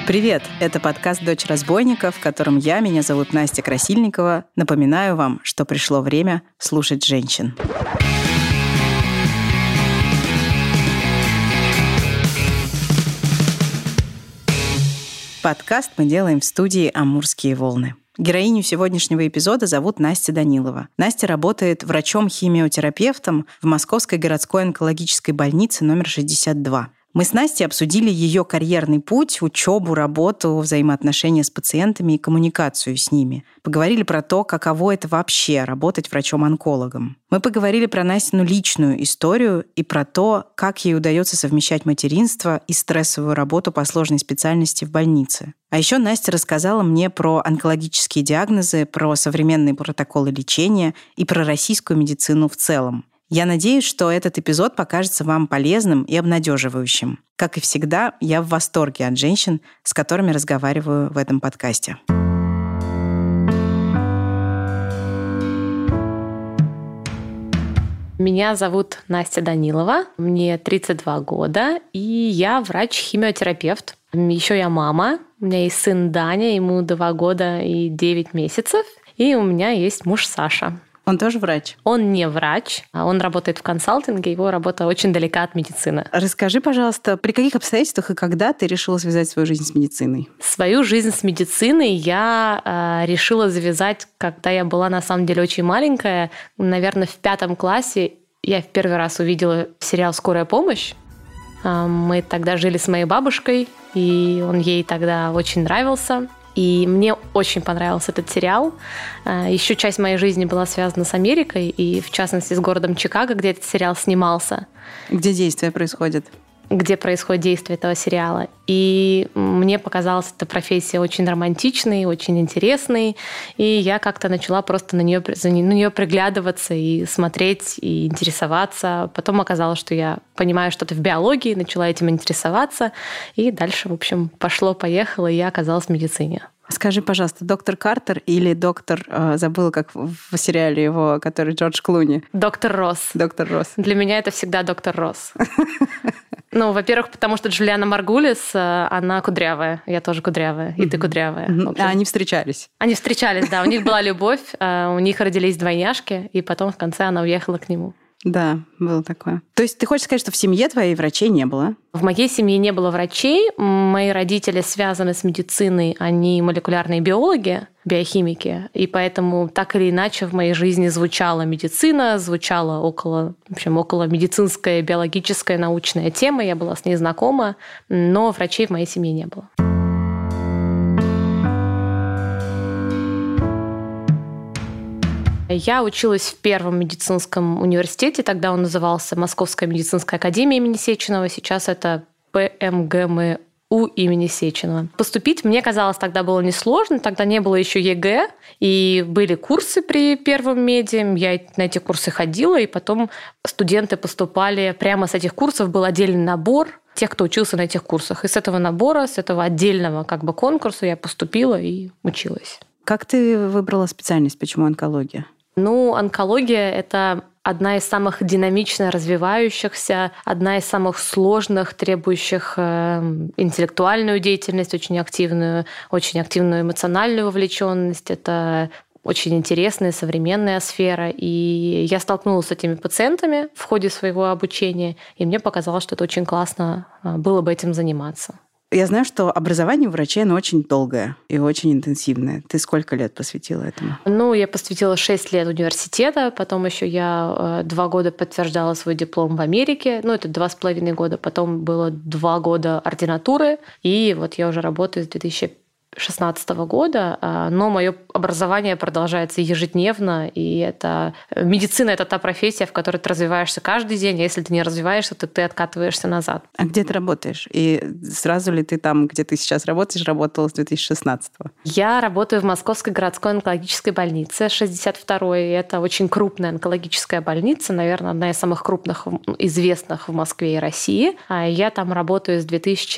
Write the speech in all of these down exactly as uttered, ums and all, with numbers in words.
Привет! Это подкаст «Дочь разбойника», в котором я, меня зовут Настя Красильникова, напоминаю вам, что пришло время слушать женщин. Подкаст мы делаем в студии «Амурские волны». Героиню сегодняшнего эпизода зовут Настя Данилова. Настя работает врачом-химиотерапевтом в Московской городской онкологической больнице номер шестьдесят два. Мы с Настей обсудили ее карьерный путь, учебу, работу, взаимоотношения с пациентами и коммуникацию с ними. Поговорили про то, каково это вообще работать врачом-онкологом. Мы поговорили про Настину личную историю и про то, как ей удается совмещать материнство и стрессовую работу по сложной специальности в больнице. А еще Настя рассказала мне про онкологические диагнозы, про современные протоколы лечения и про российскую медицину в целом. Я надеюсь, что этот эпизод покажется вам полезным и обнадеживающим. Как и всегда, я в восторге от женщин, с которыми разговариваю в этом подкасте. Меня зовут Настя Данилова, мне тридцать два года, и я врач-химиотерапевт. Еще я мама, у меня есть сын Даня, ему два года и девять месяцев, и у меня есть муж Саша. Он тоже врач? Он не врач, он работает в консалтинге, его работа очень далека от медицины. Расскажи, пожалуйста, при каких обстоятельствах и когда ты решила связать свою жизнь с медициной? Свою жизнь с медициной я э, решила завязать, когда я была на самом деле очень маленькая. Наверное, в пятом классе я в первый раз увидела сериал «Скорая помощь». Э, мы тогда жили с моей бабушкой, и он ей тогда очень нравился. И мне очень понравился этот сериал. Еще часть моей жизни была связана с Америкой, и в частности с городом Чикаго, где этот сериал снимался. Где действие происходит? Где происходит действие этого сериала. И мне показалась эта профессия очень романтичной, очень интересной. И я как-то начала просто на нее, на нее приглядываться и смотреть, и интересоваться. Потом оказалось, что я понимаю что-то в биологии, начала этим интересоваться. И дальше, в общем, пошло-поехало, и я оказалась в медицине. Скажи, пожалуйста, доктор Картер или доктор, э, забыла, как в сериале его, который Джордж Клуни? Доктор Росс. Доктор Росс. Для меня это всегда доктор Росс. Ну, во-первых, потому что Джулиана Маргулис, она кудрявая, я тоже кудрявая, и ты кудрявая. А они встречались? Они встречались, да, у них была любовь, у них родились двойняшки, и потом в конце она уехала к нему. Да, было такое. То есть ты хочешь сказать, что в семье твоей врачей не было? В моей семье не было врачей. Мои родители связаны с медициной, они молекулярные биологи, биохимики, и поэтому так или иначе в моей жизни звучала медицина, звучала около, в общем, около медицинская, биологическая, научная тема, я была с ней знакома, но врачей в моей семье не было. Я училась в первом медицинском университете, тогда он назывался Московская медицинская академия имени Сеченова, сейчас это Пэ Эм Гэ Эм У имени Сеченова. Поступить мне казалось тогда было несложно, тогда не было еще Е Гэ, и были курсы при первом меде, я на эти курсы ходила, и потом студенты поступали, прямо с этих курсов был отдельный набор тех, кто учился на этих курсах. И с этого набора, с этого отдельного как бы конкурса я поступила и училась. Как ты выбрала специальность? Почему онкология? Ну, онкология – это одна из самых динамично развивающихся, одна из самых сложных, требующих э, интеллектуальную деятельность, очень активную, очень активную эмоциональную вовлеченность. Это очень интересная современная сфера. И я столкнулась с этими пациентами в ходе своего обучения, и мне показалось, что это очень классно было бы этим заниматься. Я знаю, что образование у врачей, оно очень долгое и очень интенсивное. Ты сколько лет посвятила этому? Ну, я посвятила шесть лет университета, потом еще я два года подтверждала свой диплом в Америке, ну, это два с половиной года, потом было два года ординатуры, и вот я уже работаю с две тысячи шестнадцатого года, но мое образование продолжается ежедневно, и это медицина — это та профессия, в которой ты развиваешься каждый день, а если ты не развиваешься, то ты откатываешься назад. А где ты работаешь? И сразу ли ты там, где ты сейчас работаешь, работала с две тысячи шестнадцатого? Я работаю в Московской городской онкологической больнице шестьдесят второй. Это очень крупная онкологическая больница, наверное, одна из самых крупных, известных в Москве и России. Я там работаю с две тысячи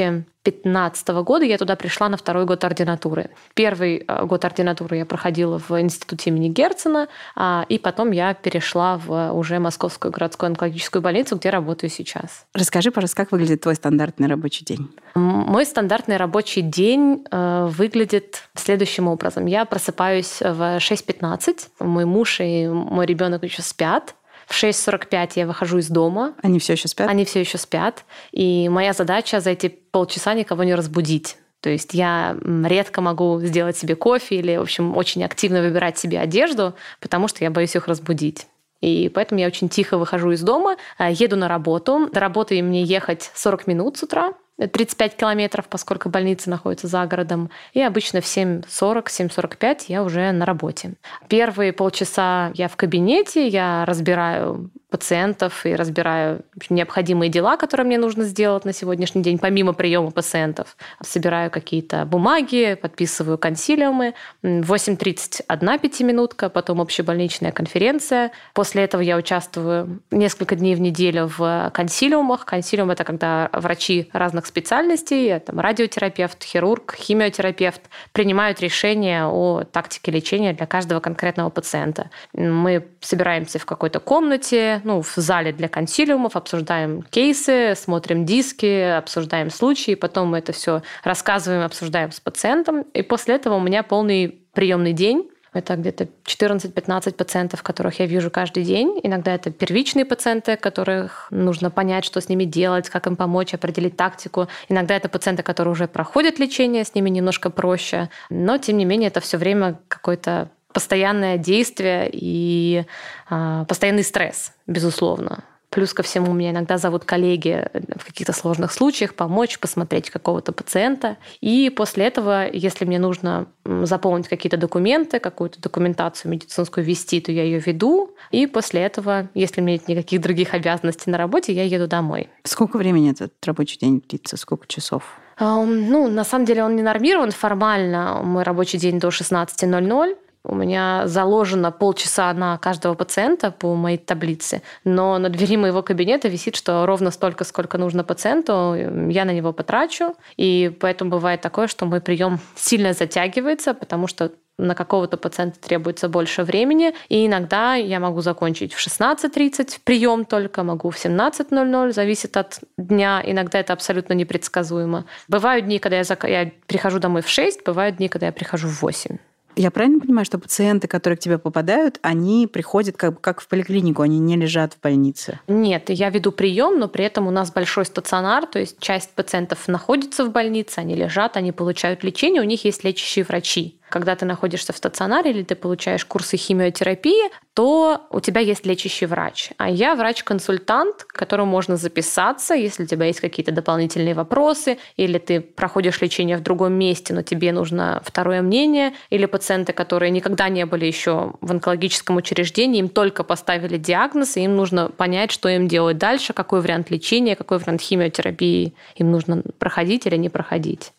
пятнадцатого года я туда пришла на второй год ординатуры. Первый год ординатуры я проходила в институте имени Герцена, и потом я перешла в уже Московскую городскую онкологическую больницу, где работаю сейчас. Расскажи, пожалуйста, как выглядит твой стандартный рабочий день? Мой стандартный рабочий день выглядит следующим образом. Я просыпаюсь в шесть пятнадцать, мой муж и мой ребенок еще спят. В шесть сорок пять я выхожу из дома. Они все еще спят? Они все еще спят. И моя задача за эти полчаса никого не разбудить. То есть я редко могу сделать себе кофе или, в общем, очень активно выбирать себе одежду, потому что я боюсь их разбудить. И поэтому я очень тихо выхожу из дома, еду на работу. До работы мне ехать сорок минут с утра, тридцать пять километров, поскольку больница находится за городом. И обычно в семь сорок, семь сорок пять я уже на работе. Первые полчаса я в кабинете, я разбираю пациентов и разбираю необходимые дела, которые мне нужно сделать на сегодняшний день, помимо приема пациентов. Собираю какие-то бумаги, подписываю консилиумы. В восемь тридцать одна пятиминутка, потом общебольничная конференция. После этого я участвую несколько дней в неделю в консилиумах. Консилиум — это когда врачи разных специальностей, там, радиотерапевт, хирург, химиотерапевт, принимают решения о тактике лечения для каждого конкретного пациента. Мы собираемся в какой-то комнате, ну, в зале для консилиумов, обсуждаем кейсы, смотрим диски, обсуждаем случаи, потом мы это все рассказываем, обсуждаем с пациентом. И после этого у меня полный приемный день. Это где-то четырнадцать-пятнадцать пациентов, которых я вижу каждый день. Иногда это первичные пациенты, которых нужно понять, что с ними делать, как им помочь, определить тактику. Иногда это пациенты, которые уже проходят лечение, с ними немножко проще. Но, тем не менее, это все время какое-то постоянное действие и э, постоянный стресс, безусловно. Плюс ко всему меня иногда зовут коллеги в каких-то сложных случаях помочь, посмотреть какого-то пациента. И после этого, если мне нужно заполнить какие-то документы, какую-то документацию медицинскую вести, то я ее веду. И после этого, если у меня нет никаких других обязанностей на работе, я еду домой. Сколько времени этот рабочий день длится? Сколько часов? Ну, на самом деле он не нормирован формально. Мой рабочий день до шестнадцати ноль-ноль. У меня заложено полчаса на каждого пациента по моей таблице, но на двери моего кабинета висит, что ровно столько, сколько нужно пациенту, я на него потрачу. И поэтому бывает такое, что мой прием сильно затягивается, потому что на какого-то пациента требуется больше времени. И иногда я могу закончить в шестнадцать тридцать прием только, могу в семнадцать ноль-ноль, зависит от дня. Иногда это абсолютно непредсказуемо. Бывают дни, когда я, зак... я прихожу домой в шесть, бывают дни, когда я прихожу в восемь. Я правильно понимаю, что пациенты, которые к тебе попадают, они приходят как, как в поликлинику, они не лежат в больнице? Нет, я веду прием, но при этом у нас большой стационар, то есть часть пациентов находится в больнице, они лежат, они получают лечение, у них есть лечащие врачи. Когда ты находишься в стационаре или ты получаешь курсы химиотерапии, то у тебя есть лечащий врач. А я врач-консультант, к которому можно записаться, если у тебя есть какие-то дополнительные вопросы, или ты проходишь лечение в другом месте, но тебе нужно второе мнение, или пациенты, которые никогда не были еще в онкологическом учреждении, им только поставили диагноз, и им нужно понять, что им делать дальше, какой вариант лечения, какой вариант химиотерапии им нужно проходить или не проходить.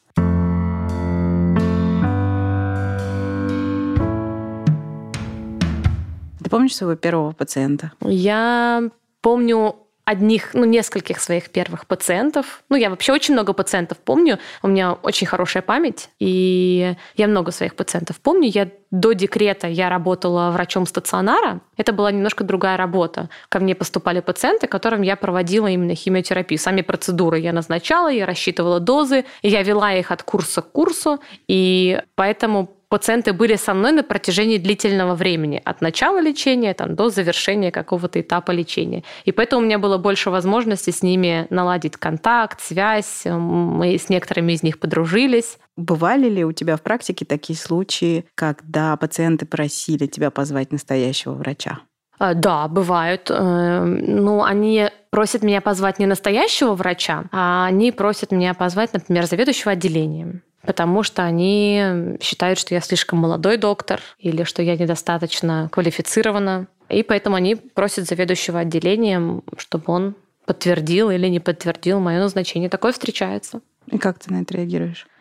Ты помнишь своего первого пациента? Я помню одних, ну, нескольких своих первых пациентов. Ну, я вообще очень много пациентов помню. У меня очень хорошая память, и я много своих пациентов помню. Я до декрета я работала врачом стационара. Это была немножко другая работа. Ко мне поступали пациенты, которым я проводила именно химиотерапию. Сами процедуры я назначала, я рассчитывала дозы, и я вела их от курса к курсу, и поэтому пациенты были со мной на протяжении длительного времени, от начала лечения там, до завершения какого-то этапа лечения. И поэтому у меня было больше возможностей с ними наладить контакт, связь. Мы с некоторыми из них подружились. Бывали ли у тебя в практике такие случаи, когда пациенты просили тебя позвать настоящего врача? Да, бывают. Ну, они просят меня позвать не настоящего врача, а они просят меня позвать, например, заведующего отделением. Потому что они считают, что я слишком молодой доктор или что я недостаточно квалифицирована. И поэтому они просят заведующего отделением, чтобы он подтвердил или не подтвердил мое назначение. Такое встречается. И как ты на это реагируешь?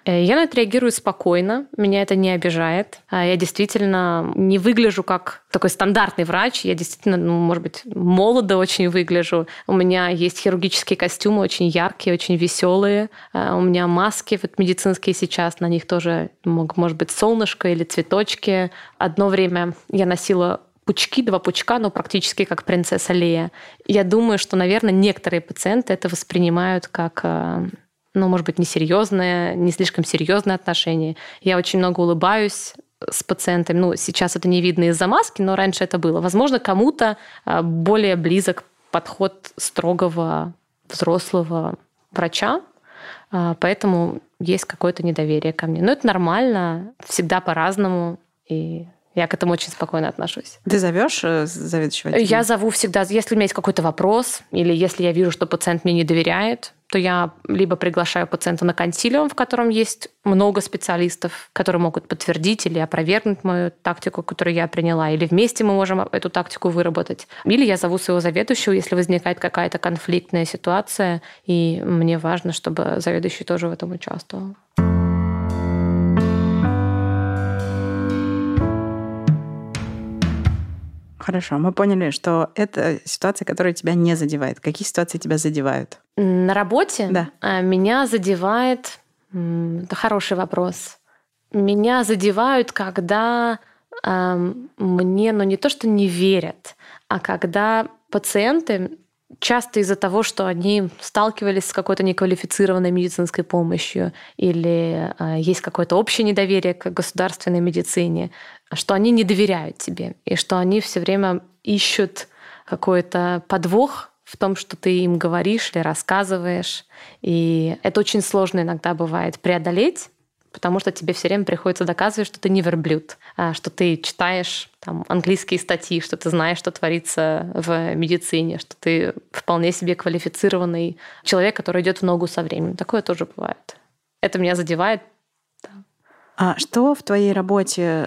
Я на это реагирую спокойно, меня это не обижает. Я действительно не выгляжу как такой стандартный врач, я действительно, ну, может быть, молодо очень выгляжу. У меня есть хирургические костюмы, очень яркие, очень веселые. У меня маски вот медицинские сейчас, на них тоже может быть солнышко или цветочки. Одно время я носила пучки, два пучка, но практически как принцесса Лея. Я думаю, что, наверное, некоторые пациенты это воспринимают как, ну, может быть, несерьезное, не слишком серьезное отношение. Я очень много улыбаюсь с пациентами. Ну, сейчас это не видно из-за маски, но раньше это было. Возможно, кому-то более близок подход строгого взрослого врача, поэтому есть какое-то недоверие ко мне. Но это нормально, всегда по-разному, и я к этому очень спокойно отношусь. Ты зовешь заведующего отделением? Я зову всегда. Если у меня есть какой-то вопрос, или если я вижу, что пациент мне не доверяет, то я либо приглашаю пациента на консилиум, в котором есть много специалистов, которые могут подтвердить или опровергнуть мою тактику, которую я приняла, или вместе мы можем эту тактику выработать. Или я зову своего заведующего, если возникает какая-то конфликтная ситуация, и мне важно, чтобы заведующий тоже в этом участвовал. Хорошо, мы поняли, что это ситуация, которая тебя не задевает. Какие ситуации тебя задевают? На работе? Да. Меня задевает... Это хороший вопрос. Меня задевают, когда э, мне, ну, не то, что не верят, а когда пациенты часто из-за того, что они сталкивались с какой-то неквалифицированной медицинской помощью или э, есть какое-то общее недоверие к государственной медицине, что они не доверяют тебе, и что они все время ищут какой-то подвох в том, что ты им говоришь или рассказываешь. И это очень сложно иногда бывает преодолеть, потому что тебе все время приходится доказывать, что ты не верблюд, что ты читаешь там английские статьи, что ты знаешь, что творится в медицине, что ты вполне себе квалифицированный человек, который идет в ногу со временем. Такое тоже бывает. Это меня задевает. Да. А что в твоей работе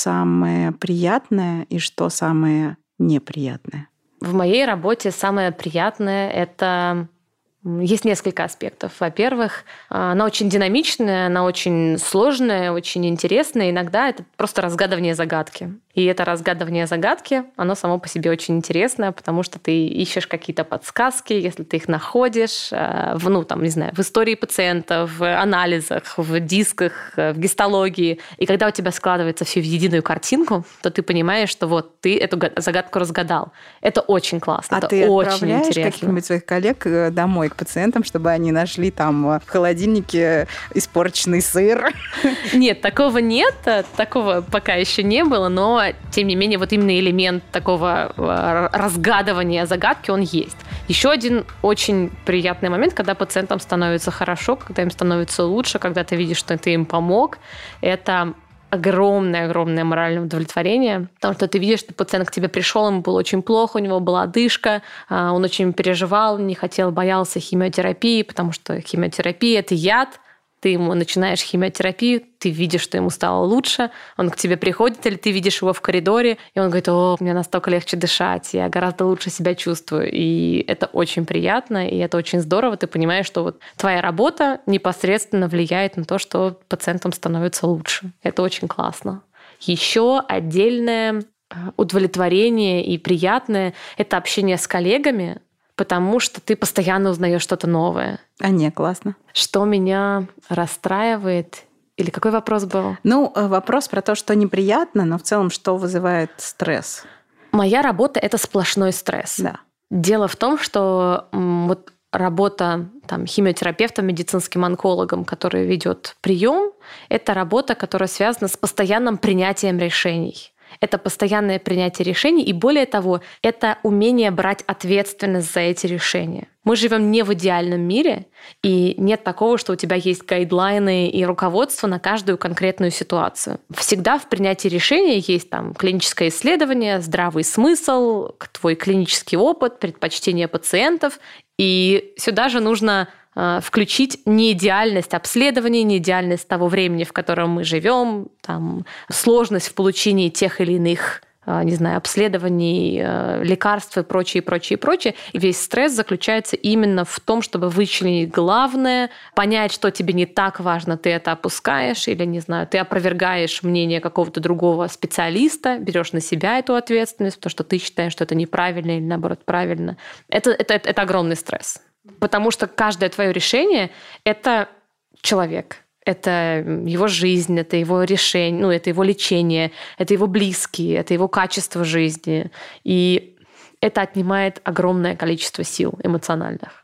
самое приятное и что самое неприятное? В моей работе самое приятное — это... Есть несколько аспектов. Во-первых, она очень динамичная, она очень сложная, очень интересная. Иногда это просто разгадывание загадки. И это разгадывание загадки, оно само по себе очень интересное, потому что ты ищешь какие-то подсказки, если ты их находишь в, ну, там, не знаю, в истории пациента, в анализах, в дисках, в гистологии. И когда у тебя складывается все в единую картинку, то ты понимаешь, что вот ты эту загадку разгадал. Это очень классно, а это ты очень отправляешь интересно. Каких-нибудь своих коллег домой к пациентам, чтобы они нашли там в холодильнике испорченный сыр? Нет, такого нет, такого пока еще не было, но тем не менее вот именно элемент такого разгадывания загадки, он есть. Еще один очень приятный момент, когда пациентам становится хорошо, когда им становится лучше, когда ты видишь, что ты им помог, это огромное-огромное моральное удовлетворение, потому что ты видишь, что пациент к тебе пришел, ему было очень плохо, у него была одышка, он очень переживал, не хотел, боялся химиотерапии, потому что химиотерапия – это яд. Ты ему начинаешь химиотерапию, ты видишь, что ему стало лучше, он к тебе приходит, или ты видишь его в коридоре, и он говорит: о, мне настолько легче дышать, я гораздо лучше себя чувствую. И это очень приятно, и это очень здорово. Ты понимаешь, что вот твоя работа непосредственно влияет на то, что пациентам становится лучше. Это очень классно. Еще отдельное удовлетворение и приятное – это общение с коллегами, потому что ты постоянно узнаешь что-то новое. А не, классно. Что меня расстраивает? Или какой вопрос был? Ну, вопрос про то, что неприятно, но в целом, что вызывает стресс. Моя работа — это сплошной стресс. Да. Дело в том, что вот работа там, химиотерапевтом, медицинским онкологом, который ведет прием, это работа, которая связана с постоянным принятием решений. Это постоянное принятие решений, и более того, это умение брать ответственность за эти решения. Мы живем не в идеальном мире, и нет такого, что у тебя есть гайдлайны и руководство на каждую конкретную ситуацию. Всегда в принятии решения есть там клиническое исследование, здравый смысл, твой клинический опыт, предпочтения пациентов, и сюда же нужно включить неидеальность обследования, неидеальность того времени, в котором мы живем, там, сложность в получении тех или иных не знаю, обследований, лекарств и прочее, прочее, прочее. И весь стресс заключается именно в том, чтобы вычленить главное, понять, что тебе не так важно, ты это опускаешь или, не знаю, ты опровергаешь мнение какого-то другого специалиста, берешь на себя эту ответственность, потому что ты считаешь, что это неправильно или, наоборот, правильно. Это, это, это, это огромный стресс. Потому что каждое твое решение — это человек. Это его жизнь, это его решение, ну, это его лечение, это его близкие, это его качество жизни. И это отнимает огромное количество сил эмоциональных.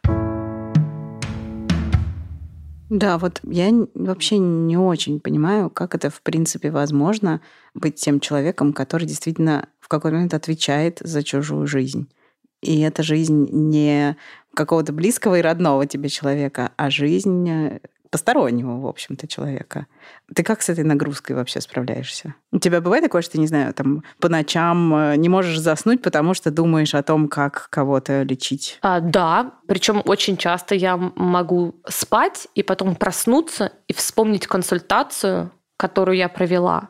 Да, вот я вообще не очень понимаю, как это в принципе возможно быть тем человеком, который действительно в какой-то момент отвечает за чужую жизнь. И эта жизнь не какого-то близкого и родного тебе человека, а жизнь постороннего, в общем-то, человека. Ты как с этой нагрузкой вообще справляешься? У тебя бывает такое, что ты, не знаю, там по ночам не можешь заснуть, потому что думаешь о том, как кого-то лечить? А, да, причем очень часто я могу спать и потом проснуться и вспомнить консультацию, которую я провела,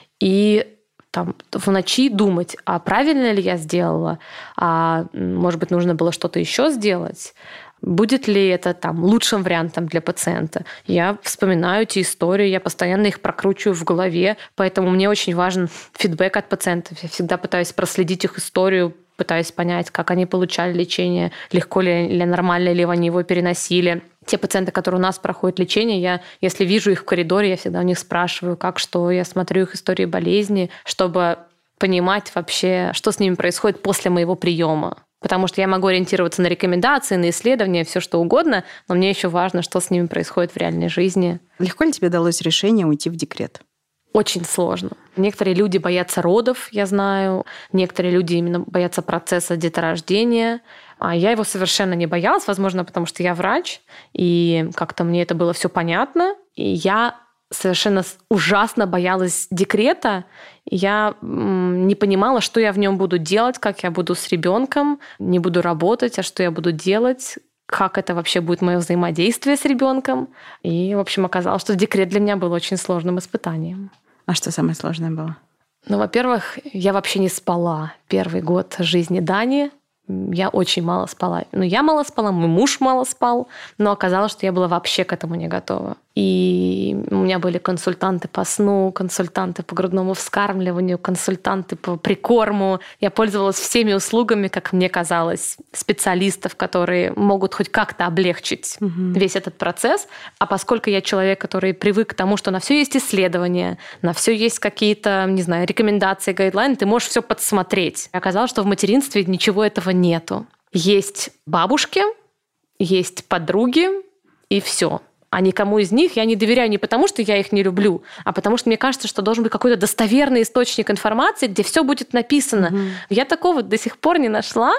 и там, в ночи думать, а правильно ли я сделала, а может быть, нужно было что-то еще сделать. Будет ли это там лучшим вариантом для пациента? Я вспоминаю эти истории, я постоянно их прокручиваю в голове, поэтому мне очень важен фидбэк от пациентов. Я всегда пытаюсь проследить их историю, пытаюсь понять, как они получали лечение, легко ли или нормально ли они его переносили. Те пациенты, которые у нас проходят лечение, я, если вижу их в коридоре, я всегда у них спрашиваю, как что, я смотрю их истории болезни, чтобы понимать вообще, что с ними происходит после моего приема. Потому что я могу ориентироваться на рекомендации, на исследования, все что угодно, но мне еще важно, что с ними происходит в реальной жизни. Легко ли тебе далось решение уйти в декрет? Очень сложно. Некоторые люди боятся родов, я знаю. Некоторые люди именно боятся процесса деторождения. А я его совершенно не боялась, возможно, потому что я врач, и как-то мне это было все понятно. И я совершенно ужасно боялась декрета. Я не понимала, что я в нем буду делать, как я буду с ребенком, не буду работать, а что я буду делать, как это вообще будет мое взаимодействие с ребенком. И, в общем, оказалось, что декрет для меня был очень сложным испытанием. А что самое сложное было? Ну, во-первых, я вообще не спала первый год жизни Дани. Я очень мало спала. Ну, я мало спала, мой муж мало спал, но оказалось, что я была вообще к этому не готова. И у меня были консультанты по сну, консультанты по грудному вскармливанию, консультанты по прикорму. Я пользовалась всеми услугами, как мне казалось, специалистов, которые могут хоть как-то облегчить угу. весь этот процесс. А поскольку я человек, который привык к тому, что на все есть исследования, на все есть какие-то, не знаю, рекомендации, гайдлайны, ты можешь все подсмотреть. Оказалось, что в материнстве ничего этого нету. Есть бабушки, есть подруги, и все. А никому из них я не доверяю не потому, что я их не люблю, а потому что мне кажется, что должен быть какой-то достоверный источник информации, где все будет написано. Mm-hmm. Я такого до сих пор не нашла,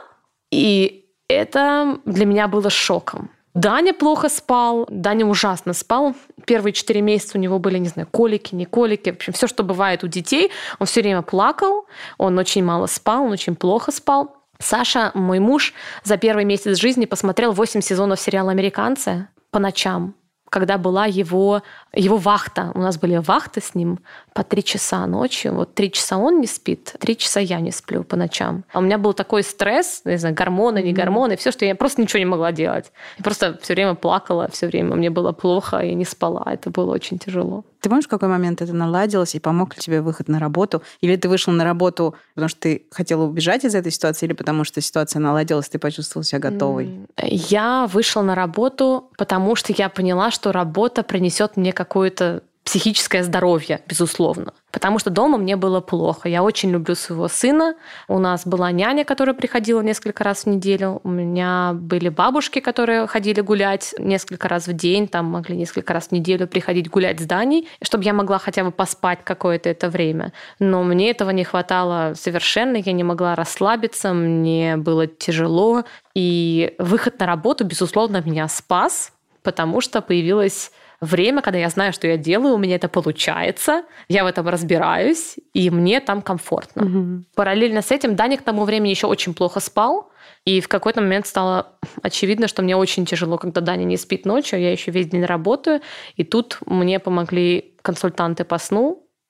и это для меня было шоком. Даня плохо спал, Даня ужасно спал. Первые четыре месяца у него были, не знаю, колики, не колики. В общем, все, что бывает у детей. Он все время плакал, он очень мало спал, он очень плохо спал. Саша, мой муж, за первый месяц жизни посмотрел восемь сезонов сериала «Американцы» по ночам, когда была его, его вахта. У нас были вахты с ним по три часа ночью. Вот три часа он не спит, три часа я не сплю по ночам. А у меня был такой стресс, не знаю, гормоны, не гормоны, все, что я просто ничего не могла делать. Я просто все время плакала, все время мне было плохо, я не спала. Это было очень тяжело. Ты помнишь, в какой момент это наладилось и помог ли тебе выход на работу? Или ты вышла на работу, потому что ты хотела убежать из этой ситуации, или потому что ситуация наладилась, ты почувствовала себя готовой? Я вышла на работу, потому что я поняла, что работа принесет мне какое-то психическое здоровье, безусловно. Потому что дома мне было плохо. Я очень люблю своего сына. У нас была няня, которая приходила несколько раз в неделю. У меня были бабушки, которые ходили гулять несколько раз в день, там могли несколько раз в неделю приходить гулять с Даней, чтобы я могла хотя бы поспать какое-то это время. Но мне этого не хватало совершенно. Я не могла расслабиться, мне было тяжело. И выход на работу, безусловно, меня спас, потому что появилась время, когда я знаю, что я делаю, у меня это получается, я в этом разбираюсь, и мне там комфортно. Угу. Параллельно с этим Даня к тому времени еще очень плохо спал, и в какой-то момент стало очевидно, что мне очень тяжело, когда Даня не спит ночью, я еще весь день работаю, и тут мне помогли консультанты по сну,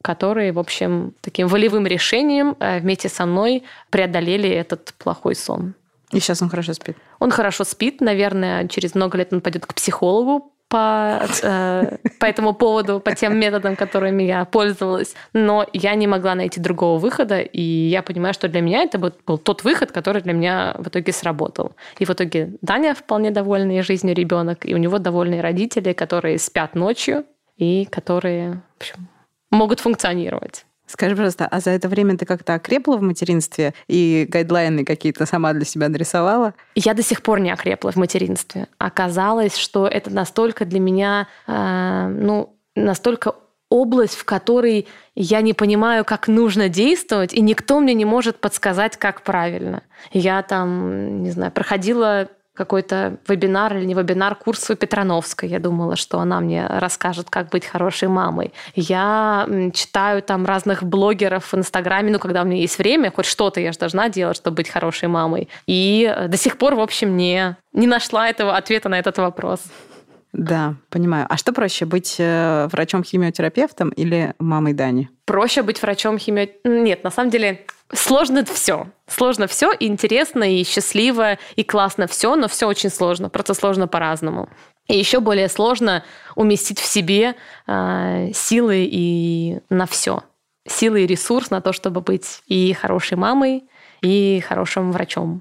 которые, в общем, таким волевым решением вместе со мной преодолели этот плохой сон. И сейчас он хорошо спит? Он хорошо спит. Наверное, через много лет он пойдет к психологу по, э, по этому поводу, по тем методам, которыми я пользовалась. Но я не могла найти другого выхода, и я понимаю, что для меня это был, был тот выход, который для меня в итоге сработал. И в итоге Даня вполне довольный жизнью ребенок, и у него довольные родители, которые спят ночью и которые, в общем, могут функционировать. Скажи, пожалуйста, а за это время ты как-то окрепла в материнстве и гайдлайны какие-то сама для себя нарисовала? Я до сих пор не окрепла в материнстве. Оказалось, что это настолько для меня, э, ну, настолько область, в которой я не понимаю, как нужно действовать, и никто мне не может подсказать, как правильно. Я там, не знаю, проходила какой-то вебинар или не вебинар, курс у Петрановской. Я думала, что она мне расскажет, как быть хорошей мамой. Я читаю там разных блогеров в Инстаграме, ну, когда у меня есть время, хоть что-то я же должна делать, чтобы быть хорошей мамой. И до сих пор, в общем, не, не нашла этого ответа на этот вопрос. Да, понимаю. А что проще, быть врачом-химиотерапевтом или мамой Дани? Проще быть врачом-химиотерапевтом. Нет, на самом деле сложно все. Сложно все, и интересно, и счастливо, и классно все, но все очень сложно. Просто сложно по-разному. И еще более сложно уместить в себе э, силы и на все. Силы и ресурс на то, чтобы быть и хорошей мамой, и хорошим врачом.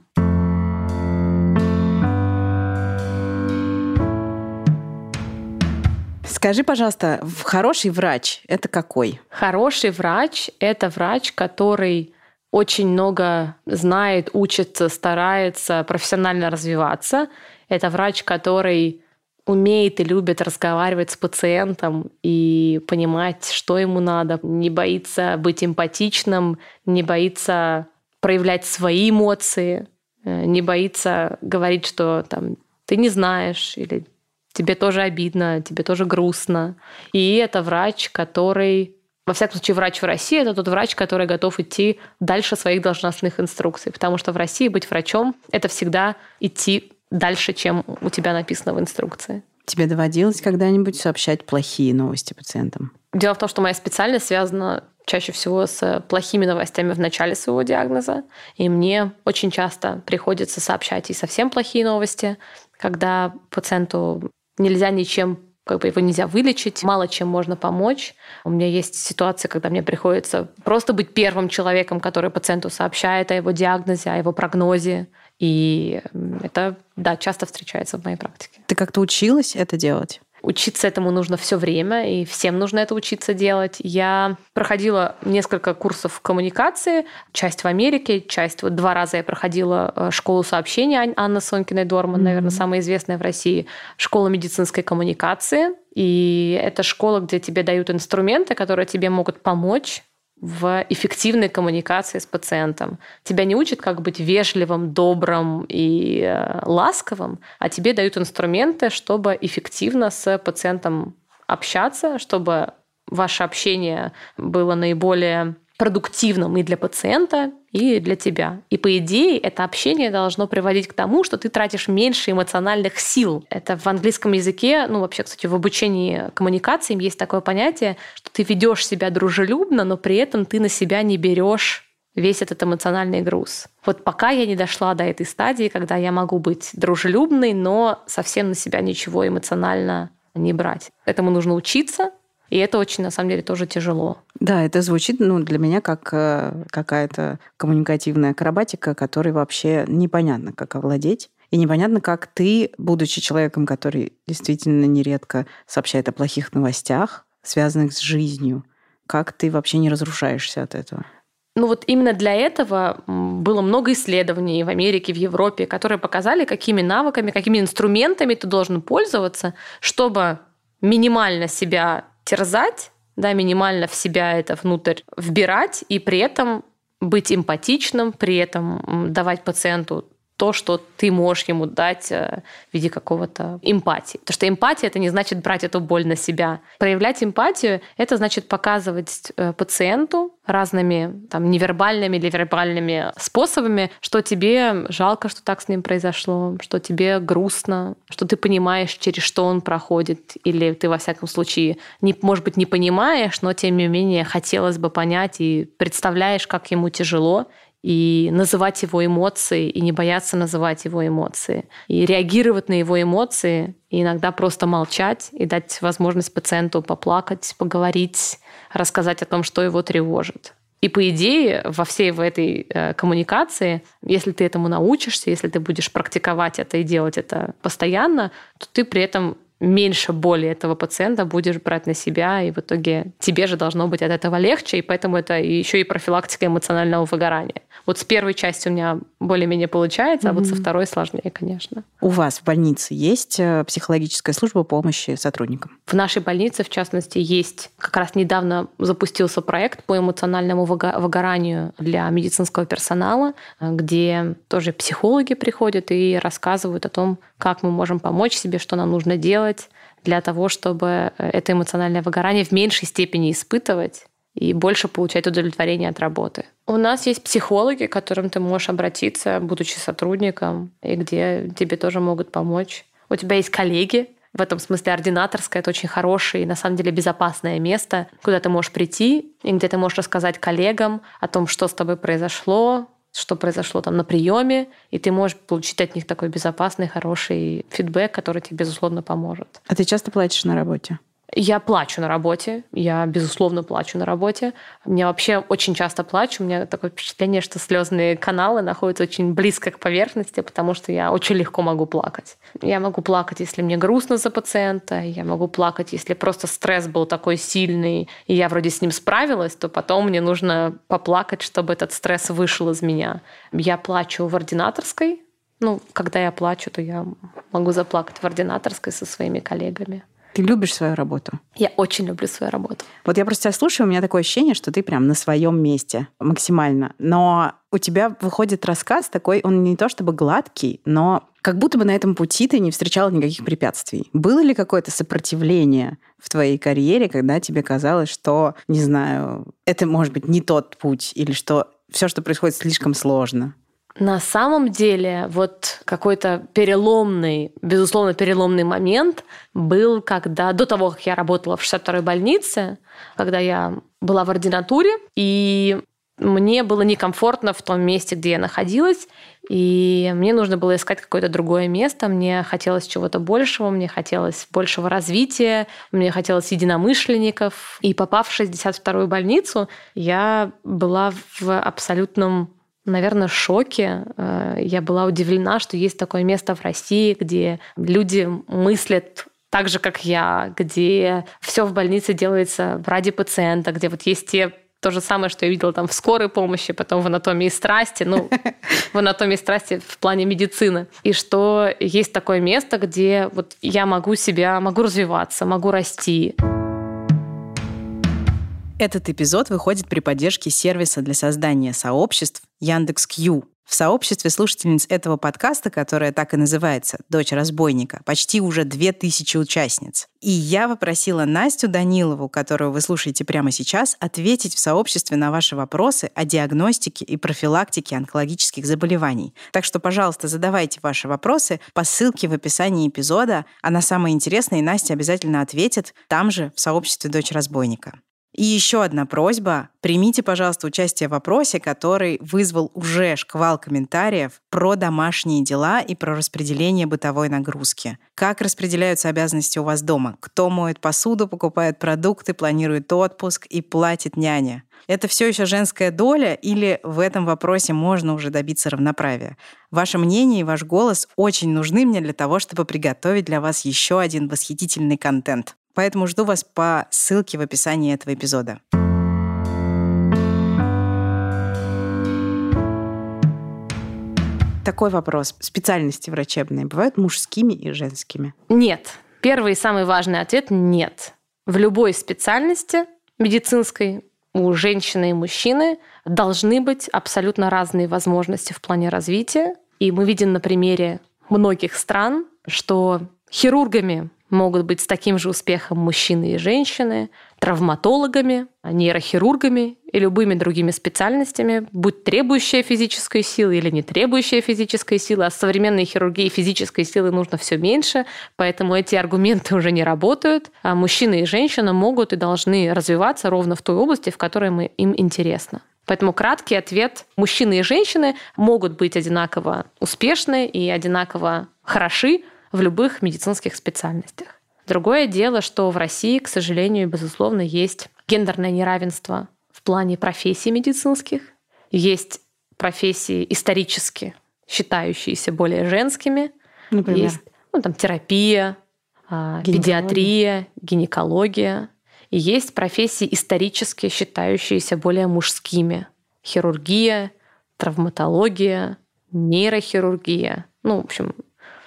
Скажи, пожалуйста, хороший врач – это какой? Хороший врач – это врач, который очень много знает, учится, старается профессионально развиваться. Это врач, который умеет и любит разговаривать с пациентом и понимать, что ему надо, не боится быть эмпатичным, не боится проявлять свои эмоции, не боится говорить, что там, ты не знаешь или тебе тоже обидно, тебе тоже грустно. И это врач, который, во всяком случае, врач в России, это тот врач, который готов идти дальше своих должностных инструкций. Потому что в России быть врачом – это всегда идти дальше, чем у тебя написано в инструкции. Тебе доводилось когда-нибудь сообщать плохие новости пациентам? Дело в том, что моя специальность связана чаще всего с плохими новостями в начале своего диагноза. И мне очень часто приходится сообщать и совсем плохие новости, когда пациенту нельзя ничем, как бы его нельзя вылечить, мало чем можно помочь. У меня есть ситуации, когда мне приходится просто быть первым человеком, который пациенту сообщает о его диагнозе, о его прогнозе. И это, да, часто встречается в моей практике. Ты как-то училась это делать? Учиться этому нужно все время, и всем нужно это учиться делать. Я проходила несколько курсов коммуникации, часть в Америке, часть вот два раза я проходила школу сообщения Анны Сонькиной-Дорман, mm-hmm. наверное, самая известная в России школа медицинской коммуникации. И это школа, где тебе дают инструменты, которые тебе могут помочь в эффективной коммуникации с пациентом. Тебя не учат, как быть вежливым, добрым и э, ласковым, а тебе дают инструменты, чтобы эффективно с пациентом общаться, чтобы ваше общение было наиболее продуктивным и для пациента, и для тебя. И по идее это общение должно приводить к тому, что ты тратишь меньше эмоциональных сил. Это в английском языке, ну вообще, кстати, в обучении коммуникациям есть такое понятие, что ты ведешь себя дружелюбно, но при этом ты на себя не берешь весь этот эмоциональный груз. Вот пока я не дошла до этой стадии, когда я могу быть дружелюбной, но совсем на себя ничего эмоционально не брать. Этому нужно учиться. И это очень, на самом деле, тоже тяжело. Да, это звучит ну, для меня как э, какая-то коммуникативная акробатика, которой вообще непонятно, как овладеть. И непонятно, как ты, будучи человеком, который действительно нередко сообщает о плохих новостях, связанных с жизнью, как ты вообще не разрушаешься от этого? Ну вот именно для этого было много исследований в Америке, в Европе, которые показали, какими навыками, какими инструментами ты должен пользоваться, чтобы минимально себя терзать, да, минимально в себя это внутрь вбирать и при этом быть эмпатичным, при этом давать пациенту то, что ты можешь ему дать в виде какого-то эмпатии. Потому что эмпатия — это не значит брать эту боль на себя. Проявлять эмпатию — это значит показывать пациенту разными там, невербальными или вербальными способами, что тебе жалко, что так с ним произошло, что тебе грустно, что ты понимаешь, через что он проходит, или ты, во всяком случае, не, может быть, не понимаешь, но, тем не менее, хотелось бы понять и представляешь, как ему тяжело, и называть его эмоции, и не бояться называть его эмоции, и реагировать на его эмоции, и иногда просто молчать, и дать возможность пациенту поплакать, поговорить, рассказать о том, что его тревожит. И по идее, во всей в этой э, коммуникации, если ты этому научишься, если ты будешь практиковать это и делать это постоянно, то ты при этом меньше боли этого пациента будешь брать на себя, и в итоге тебе же должно быть от этого легче, и поэтому это еще и профилактика эмоционального выгорания. Вот с первой частью у меня более-менее получается, mm-hmm. а вот со второй сложнее, конечно. У вас в больнице есть психологическая служба помощи сотрудникам? В нашей больнице, в частности, есть. Как раз недавно запустился проект по эмоциональному выгоранию для медицинского персонала, где тоже психологи приходят и рассказывают о том, как мы можем помочь себе, что нам нужно делать для того, чтобы это эмоциональное выгорание в меньшей степени испытывать и больше получать удовлетворение от работы. У нас есть психологи, к которым ты можешь обратиться, будучи сотрудником, и где тебе тоже могут помочь. У тебя есть коллеги. В этом смысле ординаторская — это очень хорошее и, на самом деле, безопасное место, куда ты можешь прийти, и где ты можешь рассказать коллегам о том, что с тобой произошло, что произошло там на приеме, и ты можешь получить от них такой безопасный, хороший фидбэк, который тебе, безусловно, поможет. А ты часто плачешь на работе? Я плачу на работе, я, безусловно, плачу на работе. Я вообще очень часто плачу, у меня такое впечатление, что слезные каналы находятся очень близко к поверхности, потому что я очень легко могу плакать. Я могу плакать, если мне грустно за пациента, я могу плакать, если просто стресс был такой сильный, и я вроде с ним справилась, то потом мне нужно поплакать, чтобы этот стресс вышел из меня. Я плачу в ординаторской. Ну, когда я плачу, то я могу заплакать в ординаторской со своими коллегами. Ты любишь свою работу? Я очень люблю свою работу. Вот я просто тебя слушаю, у меня такое ощущение, что ты прям на своем месте максимально. Но у тебя выходит рассказ такой, он не то чтобы гладкий, но как будто бы на этом пути ты не встречала никаких препятствий. Было ли какое-то сопротивление в твоей карьере, когда тебе казалось, что, не знаю, это может быть не тот путь, или что все, что происходит, слишком сложно? На самом деле, вот какой-то переломный, безусловно, переломный момент был, когда до того, как я работала в шестьдесят второй больнице, когда я была в ординатуре, и мне было некомфортно в том месте, где я находилась, и мне нужно было искать какое-то другое место, мне хотелось чего-то большего, мне хотелось большего развития, мне хотелось единомышленников. И попав в шестьдесят вторую больницу, я была в абсолютном, наверное, шоке. Я была удивлена, что есть такое место в России, где люди мыслят так же, как я, где все в больнице делается ради пациента, где вот есть те то же самое, что я видела там в скорой помощи, потом в анатомии страсти, ну, в анатомии страсти в плане медицины. И что есть такое место, где вот я могу себя, могу развиваться, могу расти. Этот эпизод выходит при поддержке сервиса для создания сообществ Яндекс.Кью. В сообществе слушательниц этого подкаста, которое так и называется «Дочь разбойника», почти уже две тысячи участниц. И я попросила Настю Данилову, которую вы слушаете прямо сейчас, ответить в сообществе на ваши вопросы о диагностике и профилактике онкологических заболеваний. Так что, пожалуйста, задавайте ваши вопросы по ссылке в описании эпизода, а на самые интересные Настя обязательно ответит там же, в сообществе «Дочь разбойника». И еще одна просьба. Примите, пожалуйста, участие в вопросе, который вызвал уже шквал комментариев про домашние дела и про распределение бытовой нагрузки. Как распределяются обязанности у вас дома? Кто моет посуду, покупает продукты, планирует отпуск и платит няне? Это все еще женская доля или в этом вопросе можно уже добиться равноправия? Ваше мнение и ваш голос очень нужны мне для того, чтобы приготовить для вас еще один восхитительный контент. Поэтому жду вас по ссылке в описании этого эпизода. Такой вопрос. Специальности врачебные бывают мужскими и женскими? Нет. Первый и самый важный ответ – нет. В любой специальности медицинской у женщины и мужчины должны быть абсолютно разные возможности в плане развития. И мы видим на примере многих стран, что хирургами могут быть с таким же успехом мужчины и женщины, травматологами, нейрохирургами и любыми другими специальностями, будь требующая физической силы или не требующая физической силы. А в современной хирургии физической силы нужно все меньше, поэтому эти аргументы уже не работают. А мужчина и женщина могут и должны развиваться ровно в той области, в которой мы, им интересно. Поэтому краткий ответ: мужчины и женщины могут быть одинаково успешны и одинаково хороши в любых медицинских специальностях. Другое дело, что в России, к сожалению, безусловно, есть гендерное неравенство в плане профессий медицинских. Есть профессии исторически считающиеся более женскими. Например? Есть ну, там, терапия, гинекология. Педиатрия, гинекология. И есть профессии исторически считающиеся более мужскими. Хирургия, травматология, нейрохирургия. Ну, в общем...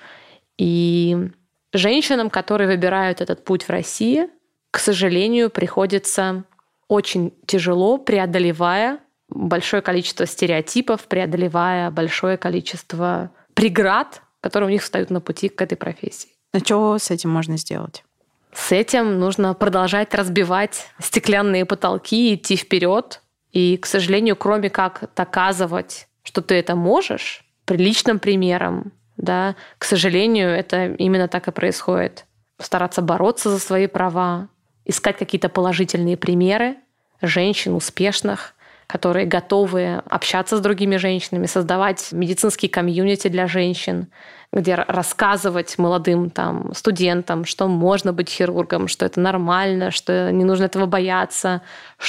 И женщинам, которые выбирают этот путь в России, к сожалению, приходится очень тяжело, преодолевая большое количество стереотипов, преодолевая большое количество преград, которые у них встают на пути к этой профессии. А что с этим можно сделать? С этим нужно продолжать разбивать стеклянные потолки, идти вперед. И, к сожалению, кроме как доказывать, что ты это можешь, приличным примером, да, к сожалению, это именно так и происходит. Стараться бороться за свои права, искать какие-то положительные примеры женщин успешных, которые готовы общаться с другими женщинами, создавать медицинские комьюнити для женщин, где рассказывать молодым там, студентам, что можно быть хирургом, что это нормально, что не нужно этого бояться,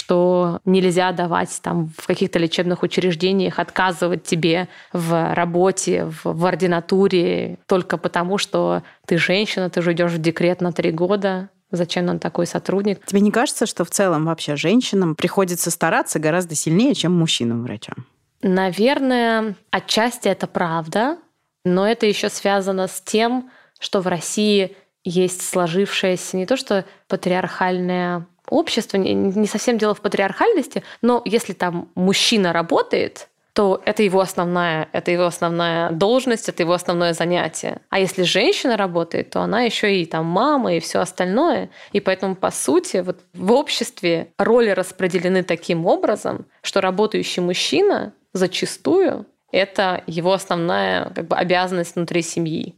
что нельзя давать там, в каких-то лечебных учреждениях, отказывать тебе в работе, в, в ординатуре только потому, что ты женщина, ты же идешь в декрет на три года. Зачем нам такой сотрудник? Тебе не кажется, что в целом вообще женщинам приходится стараться гораздо сильнее, чем мужчинам-врачам? Наверное, отчасти это правда, но это еще связано с тем, что в России есть сложившееся не то что патриархальное общество, не совсем дело в патриархальности, но если там мужчина работает, то это его основная, это его основная должность, это его основное занятие. А если женщина работает, то она еще и там мама и все остальное. И поэтому, по сути, вот в обществе роли распределены таким образом, что работающий мужчина зачастую это его основная как бы, обязанность внутри семьи.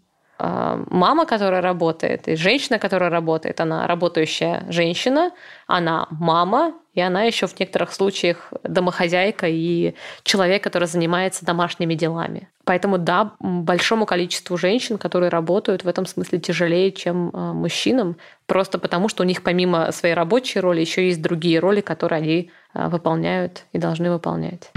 Мама, которая работает, и женщина, которая работает, она работающая женщина, она мама, и она еще в некоторых случаях домохозяйка и человек, который занимается домашними делами. Поэтому да, большому количеству женщин, которые работают, в этом смысле тяжелее, чем мужчинам, просто потому, что у них помимо своей рабочей роли еще есть другие роли, которые они выполняют и должны выполнять.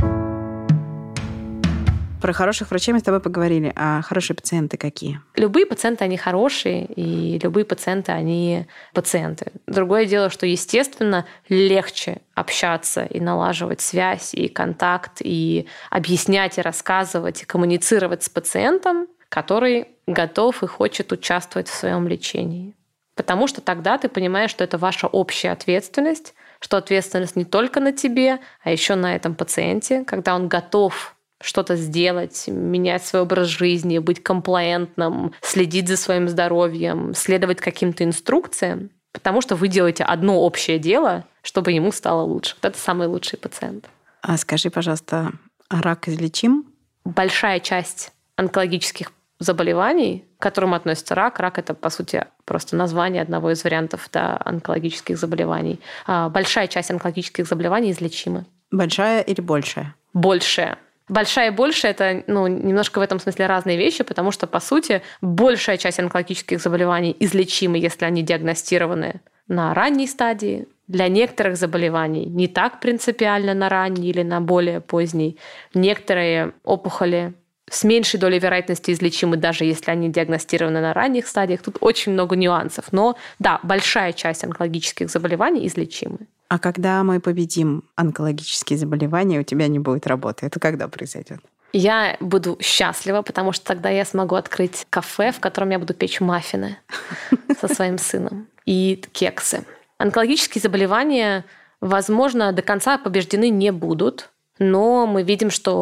Про хороших врачей мы с тобой поговорили. А хорошие пациенты какие? Любые пациенты, они хорошие, и любые пациенты, они пациенты. Другое дело, что, естественно, легче общаться и налаживать связь, и контакт, и объяснять, и рассказывать, и коммуницировать с пациентом, который готов и хочет участвовать в своем лечении. Потому что тогда ты понимаешь, что это ваша общая ответственность, что ответственность не только на тебе, а еще на этом пациенте, когда он готов что-то сделать, менять свой образ жизни, быть комплаентным, следить за своим здоровьем, следовать каким-то инструкциям, потому что вы делаете одно общее дело, чтобы ему стало лучше. Вот это самый лучший пациент. А скажи, пожалуйста, рак излечим? Большая часть онкологических заболеваний, к которым относится рак, рак — это, по сути, просто название одного из вариантов да, онкологических заболеваний. Большая часть онкологических заболеваний излечимы. Большая или большая? Большая. Большая и большая – это ну, немножко в этом смысле разные вещи, потому что, по сути, большая часть онкологических заболеваний излечимы, если они диагностированы на ранней стадии. Для некоторых заболеваний не так принципиально на ранней или на более поздней. Некоторые опухоли с меньшей долей вероятности излечимы, даже если они диагностированы на ранних стадиях. Тут очень много нюансов. Но да, большая часть онкологических заболеваний излечимы. А когда мы победим онкологические заболевания, у тебя не будет работы. Это когда произойдет? Я буду счастлива, потому что тогда я смогу открыть кафе, в котором я буду печь маффины со своим сыном и кексы. Онкологические заболевания, возможно, до конца побеждены не будут, но мы видим, что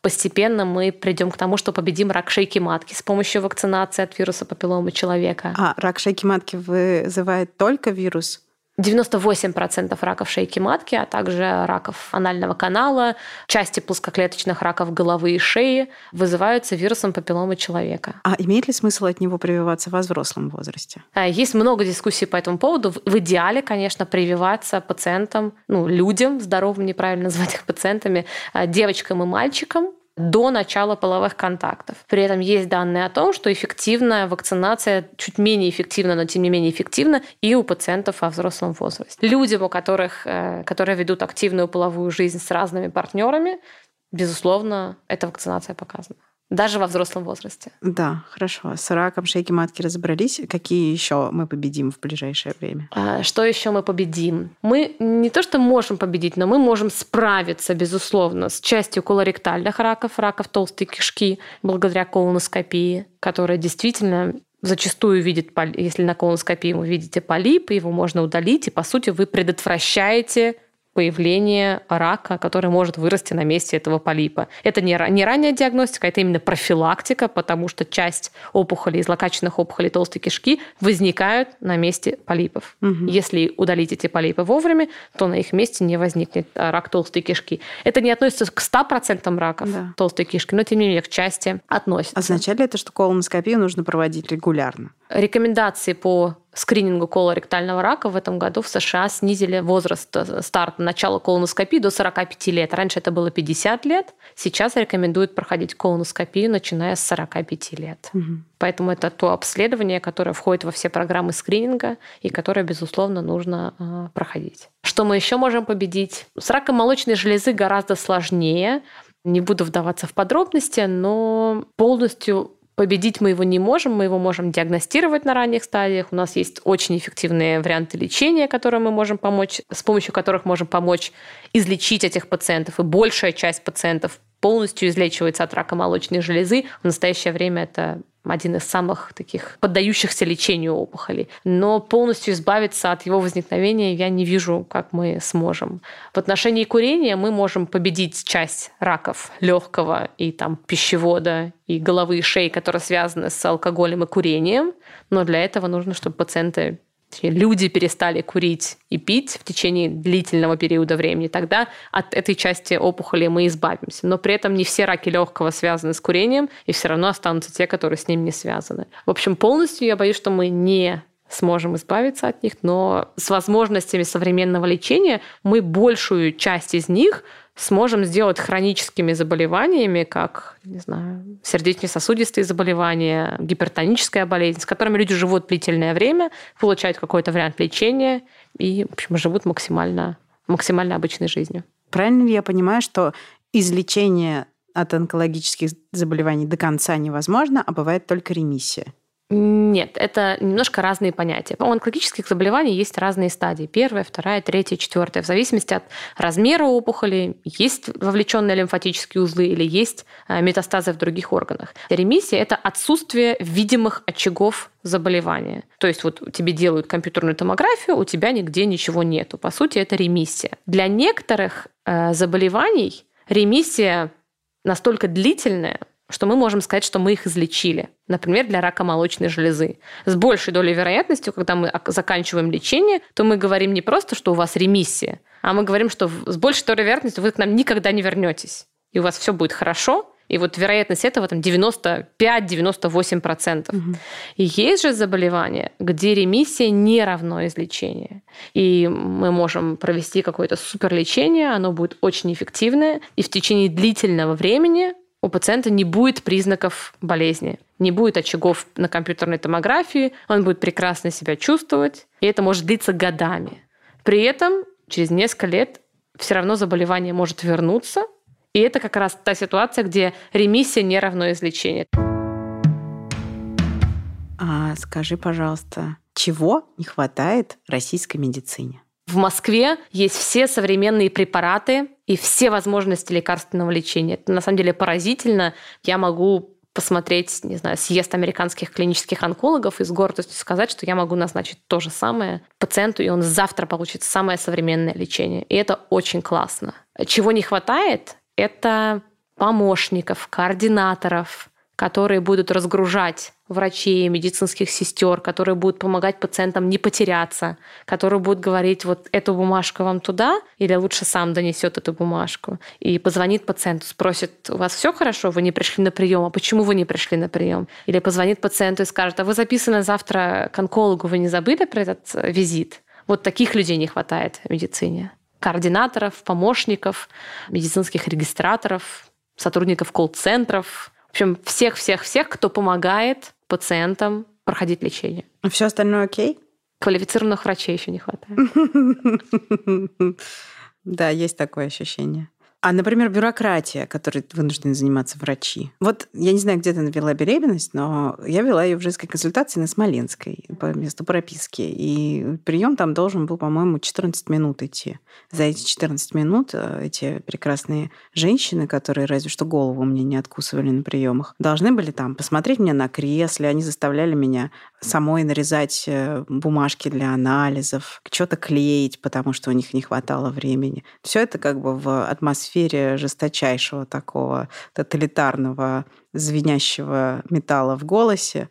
постепенно мы придем к тому, что победим рак шейки матки с помощью вакцинации от вируса папилломы человека. А рак шейки матки вызывает только вирус? девяносто восемь процентов раков шейки матки, а также раков анального канала, части плоскоклеточных раков головы и шеи вызываются вирусом папилломы человека. А имеет ли смысл от него прививаться во взрослом возрасте? Есть много дискуссий по этому поводу. В идеале, конечно, прививаться пациентам, ну, людям, здоровым, неправильно назвать их пациентами, девочкам и мальчикам, до начала половых контактов. При этом есть данные о том, что эффективная вакцинация чуть менее эффективна, но тем не менее эффективна и у пациентов во взрослом возрасте. Людям, у которых, которые ведут активную половую жизнь с разными партнерами, безусловно, эта вакцинация показана. Даже во взрослом возрасте. Да, хорошо. С раком шейки матки разобрались. Какие еще мы победим в ближайшее время? А, что еще мы победим? Мы не то что можем победить, но мы можем справиться, безусловно, с частью колоректальных раков, раков толстой кишки, благодаря колоноскопии, которая действительно зачастую видит, если на колоноскопии вы видите полип, его можно удалить, и, по сути, вы предотвращаете появление рака, который может вырасти на месте этого полипа. Это не, не ранняя диагностика, это именно профилактика, потому что часть опухолей, злокачественных опухолей толстой кишки возникают на месте полипов. Угу. Если удалить эти полипы вовремя, то на их месте не возникнет рак толстой кишки. Это не относится к ста процентам раков да. толстой кишки, но тем не менее к части относится. Означает ли это, что колоноскопию нужно проводить регулярно? Рекомендации по скринингу колоректального рака в этом году в США снизили возраст старта начала колоноскопии до сорока пяти лет. Раньше это было пятьдесят лет. Сейчас рекомендуют проходить колоноскопию, начиная с сорока пяти лет. Угу. Поэтому это то обследование, которое входит во все программы скрининга и которое, безусловно, нужно э, проходить. Что мы еще можем победить? С раком молочной железы гораздо сложнее. Не буду вдаваться в подробности, но полностью победить мы его не можем, мы его можем диагностировать на ранних стадиях. У нас есть очень эффективные варианты лечения, которые мы можем помочь, с помощью которых можем помочь излечить этих пациентов. И большая часть пациентов полностью излечивается от рака молочной железы. В настоящее время это один из самых таких поддающихся лечению опухолей. Но полностью избавиться от его возникновения я не вижу, как мы сможем. В отношении курения мы можем победить часть раков легкого и там, пищевода, и головы, и шеи, которые связаны с алкоголем и курением. Но для этого нужно, чтобы пациенты, люди перестали курить и пить в течение длительного периода времени. Тогда от этой части опухоли мы избавимся. Но при этом не все раки легкого связаны с курением, и все равно останутся те, которые с ним не связаны. В общем, полностью я боюсь, что мы не сможем избавиться от них, но с возможностями современного лечения мы большую часть из них сможем сделать хроническими заболеваниями, как, не знаю, сердечно-сосудистые заболевания, гипертоническая болезнь, с которыми люди живут длительное время, получают какой-то вариант лечения и, в общем, живут максимально, максимально обычной жизнью. Правильно ли я понимаю, что излечение от онкологических заболеваний до конца невозможно, а бывает только ремиссия? Нет, это немножко разные понятия. У онкологических заболеваний есть разные стадии. Первая, вторая, третья, четвертая. В зависимости от размера опухоли есть вовлеченные лимфатические узлы или есть метастазы в других органах. Ремиссия – это отсутствие видимых очагов заболевания. То есть вот тебе делают компьютерную томографию, у тебя нигде ничего нету. По сути, это ремиссия. Для некоторых заболеваний ремиссия настолько длительная, что мы можем сказать, что мы их излечили. Например, для рака молочной железы. С большей долей вероятностью, когда мы заканчиваем лечение, то мы говорим не просто, что у вас ремиссия, а мы говорим, что с большей долей вероятностью вы к нам никогда не вернетесь. И у вас все будет хорошо. И вот вероятность этого там девяносто пять - девяносто восемь процентов. Угу. И есть же заболевания, где ремиссия не равно излечению. И мы можем провести какое-то суперлечение, оно будет очень эффективное, и в течение длительного времени у пациента не будет признаков болезни, не будет очагов на компьютерной томографии, он будет прекрасно себя чувствовать, и это может длиться годами. При этом через несколько лет все равно заболевание может вернуться, и это как раз та ситуация, где ремиссия не равно излечению. А скажи, пожалуйста, чего не хватает российской медицине? В Москве есть все современные препараты и все возможности лекарственного лечения. Это на самом деле поразительно. Я могу посмотреть, не знаю, съезд американских клинических онкологов и с гордостью сказать, что я могу назначить то же самое пациенту, и он завтра получит самое современное лечение. И это очень классно. Чего не хватает, это помощников, координаторов, которые будут разгружать врачей, медицинских сестер, которые будут помогать пациентам не потеряться, которые будут говорить, вот эту бумажку вам туда, или лучше сам донесет эту бумажку, и позвонит пациенту, спросит, у вас все хорошо, вы не пришли на прием, а почему вы не пришли на прием? Или позвонит пациенту и скажет, а вы записаны завтра к онкологу, вы не забыли про этот визит? Вот таких людей не хватает в медицине. Координаторов, помощников, медицинских регистраторов, сотрудников колл-центров, в общем, всех-всех-всех, кто помогает пациентам проходить лечение. А все остальное окей? Квалифицированных врачей еще не хватает. Да, есть такое ощущение. А, например, бюрократия, которой вынуждены заниматься врачи. Вот я не знаю, где ты вела беременность, но я вела ее в женской консультации на Смоленской по месту прописки. И прием там должен был, по-моему, четырнадцать минут идти. За эти четырнадцать минут эти прекрасные женщины, которые разве что голову мне не откусывали на приемах, должны были там посмотреть меня на кресле. Они заставляли меня самой нарезать бумажки для анализов, что-то клеить, потому что у них не хватало времени. Все это как бы в атмосфере жесточайшего такого тоталитарного звенящего металла в голосе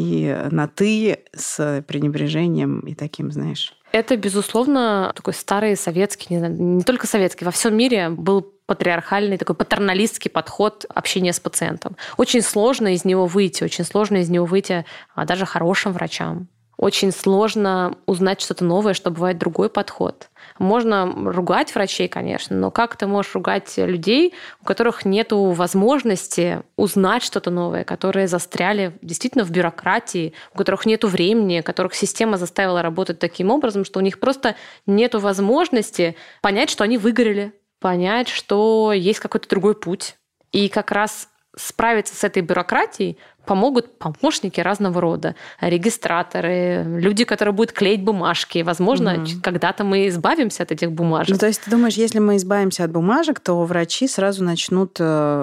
и на «ты» с пренебрежением и таким, знаешь... Это, безусловно, такой старый советский, не знаю, не только советский, во всем мире был патриархальный, такой патерналистский подход общения с пациентом. Очень сложно из него выйти, очень сложно из него выйти а даже хорошим врачам. Очень сложно узнать что-то новое, что бывает другой подход. Можно ругать врачей, конечно, но как ты можешь ругать людей, у которых нет возможности узнать что-то новое, которые застряли действительно в бюрократии, у которых нет времени, которых система заставила работать таким образом, что у них просто нет возможности понять, что они выгорели, понять, что есть какой-то другой путь. И как раз справиться с этой бюрократией помогут помощники разного рода, регистраторы, люди, которые будут клеить бумажки. Возможно, mm-hmm. когда-то мы избавимся от этих бумажек. Ну, то есть ты думаешь, если мы избавимся от бумажек, то врачи сразу начнут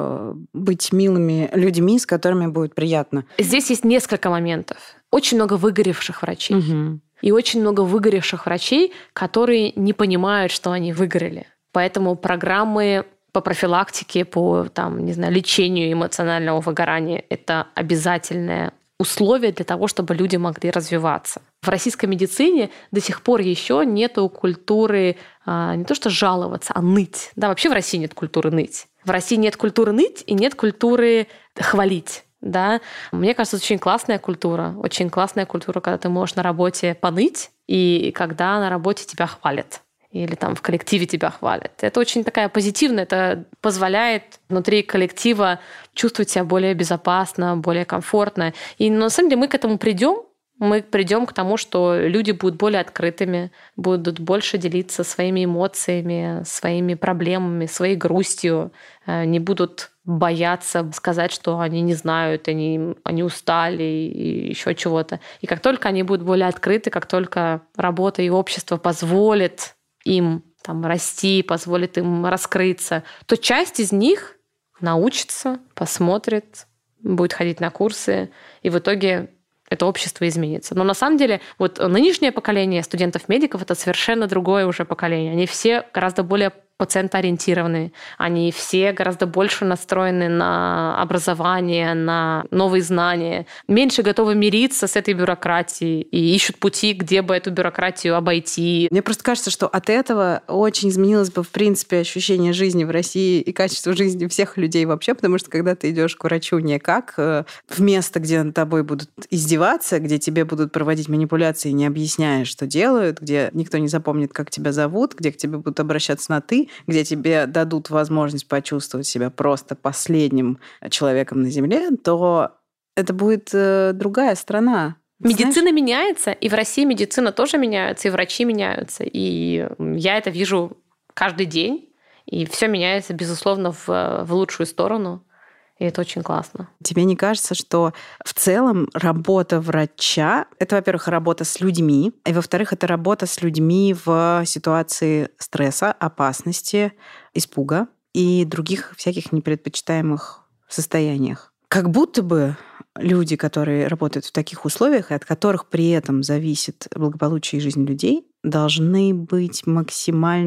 быть милыми людьми, с которыми будет приятно? Здесь есть несколько моментов. Очень много выгоревших врачей. Mm-hmm. И очень много выгоревших врачей, которые не понимают, что они выгорели. Поэтому программы по профилактике, по там, не знаю, лечению эмоционального выгорания – это обязательное условие для того, чтобы люди могли развиваться. В российской медицине до сих пор еще нету культуры а, не то что жаловаться, а ныть. Да, вообще в России нет культуры ныть. В России нет культуры ныть и нет культуры хвалить. Да? Мне кажется, это очень классная культура. Очень классная культура, когда ты можешь на работе поныть, и когда на работе тебя хвалят. Или там в коллективе тебя хвалят. Это очень такая позитивная, это позволяет внутри коллектива чувствовать себя более безопасно, более комфортно. И на самом деле мы к этому придем. Мы придем к тому, что люди будут более открытыми, будут больше делиться своими эмоциями, своими проблемами, своей грустью, не будут бояться сказать, что они не знают, они, они устали и еще чего-то. И как только они будут более открыты, как только работа и общество позволит им там, расти, позволит им раскрыться, то часть из них научится, посмотрит, будет ходить на курсы, и в итоге это общество изменится. Но на самом деле вот нынешнее поколение студентов-медиков – это совершенно другое уже поколение. Они все гораздо более пациентоориентированные, они все гораздо больше настроены на образование, на новые знания, меньше готовы мириться с этой бюрократией и ищут пути, где бы эту бюрократию обойти. Мне просто кажется, что от этого очень изменилось бы, в принципе, ощущение жизни в России и качество жизни всех людей вообще, потому что когда ты идешь к врачу не как в место, где над тобой будут издеваться, где тебе будут проводить манипуляции, не объясняя, что делают, где никто не запомнит, как тебя зовут, где к тебе будут обращаться на «ты», где тебе дадут возможность почувствовать себя просто последним человеком на Земле, то это будет другая страна. Медицина Знаешь? меняется, и в России медицина тоже меняется, и врачи меняются. И я это вижу каждый день, и все меняется, безусловно, в, в лучшую сторону. И это очень классно. Тебе не кажется, что в целом работа врача — это, во-первых, работа с людьми, и, во-вторых, это работа с людьми в ситуации стресса, опасности, испуга и других всяких непредпочитаемых состояниях? Как будто бы люди, которые работают в таких условиях, и от которых при этом зависит благополучие и жизнь людей, должны быть максимально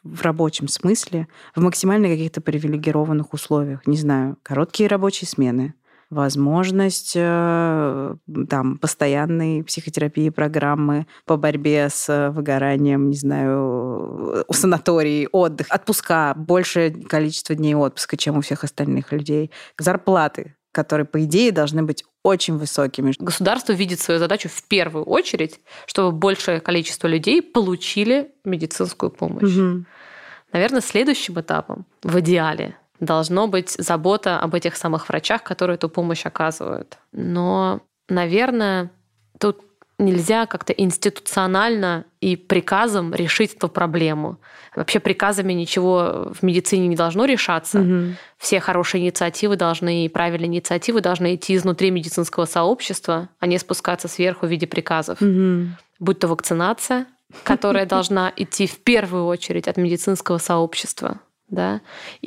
в рабочем смысле в максимально каких-то привилегированных условиях. Не знаю, короткие рабочие смены, возможность там, постоянной психотерапии, программы по борьбе с выгоранием, не знаю, санаторий, отдых, отпуска, большее количество дней отпуска, чем у всех остальных людей, зарплаты, которые, по идее, должны быть очень высокими. Государство видит свою задачу в первую очередь, чтобы большее количество людей получили медицинскую помощь. Угу. Наверное, следующим этапом, в идеале, должно быть забота об этих самых врачах, которые эту помощь оказывают. Но, наверное, тут нельзя как-то институционально и приказом решить эту проблему. Вообще приказами ничего в медицине не должно решаться. Угу. Все хорошие инициативы должны, и правильные инициативы должны идти изнутри медицинского сообщества, а не спускаться сверху в виде приказов. Угу. Будь то вакцинация, которая должна идти в первую очередь от медицинского сообщества. Да?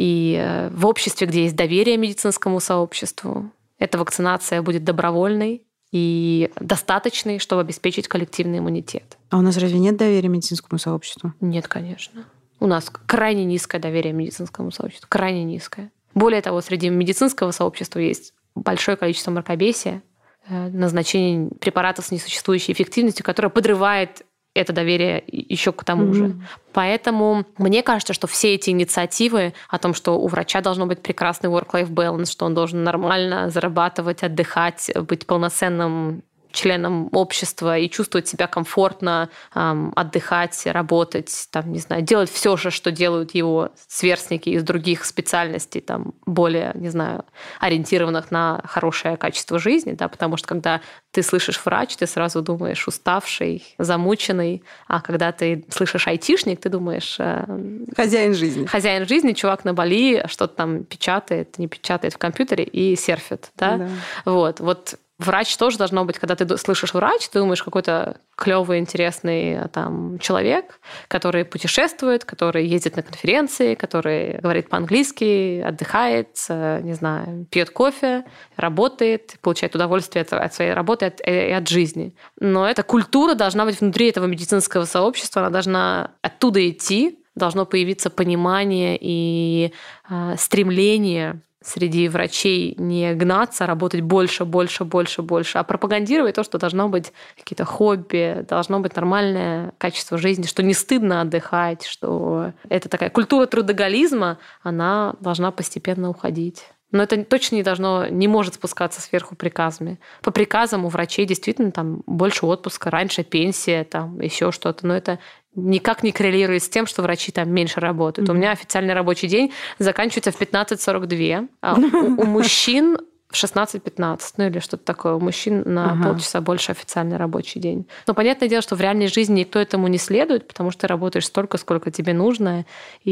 И в обществе, где есть доверие медицинскому сообществу, эта вакцинация будет добровольной и достаточной, чтобы обеспечить коллективный иммунитет. А у нас разве нет доверия медицинскому сообществу? Нет, конечно. У нас крайне низкое доверие медицинскому сообществу. Крайне низкое. Более того, среди медицинского сообщества есть большое количество мракобесия, назначение препаратов с несуществующей эффективностью, которое подрывает это доверие еще к тому mm-hmm. же. Поэтому мне кажется, что все эти инициативы о том, что у врача должно быть прекрасный work-life balance, что он должен нормально зарабатывать, отдыхать, быть полноценным членом общества и чувствовать себя комфортно, эм, отдыхать, работать, там, не знаю, делать все же, что делают его сверстники из других специальностей, там, более, не знаю, ориентированных на хорошее качество жизни, да, потому что когда ты слышишь врач, ты сразу думаешь уставший, замученный, а когда ты слышишь айтишник, ты думаешь... Э, хозяин жизни. Хозяин жизни, чувак на Бали что-то там печатает, не печатает в компьютере и серфит, да? Да. Вот, вот врач тоже должно быть, когда ты слышишь врач, ты думаешь, какой-то клевый, интересный там человек, который путешествует, который ездит на конференции, который говорит по-английски, отдыхает, не знаю, пьет кофе, работает, получает удовольствие от своей работы и от жизни. Но эта культура должна быть внутри этого медицинского сообщества, она должна оттуда идти, должно появиться понимание и э, стремление среди врачей не гнаться, работать больше, больше, больше, больше, а пропагандировать то, что должно быть какие-то хобби, должно быть нормальное качество жизни, что не стыдно отдыхать, что это такая культура трудоголизма, она должна постепенно уходить. Но это точно не должно, не может спускаться сверху приказами. По приказам у врачей действительно там больше отпуска, раньше пенсия, там еще что-то, но это никак не коррелирует с тем, что врачи там меньше работают. Mm-hmm. У меня официальный рабочий день заканчивается в пятнадцать сорок два, а у, у мужчин в шестнадцать пятнадцать, ну или что-то такое. У мужчин на ага. полчаса больше официальный рабочий день. Но понятное дело, что в реальной жизни никто этому не следует, потому что ты работаешь столько, сколько тебе нужно,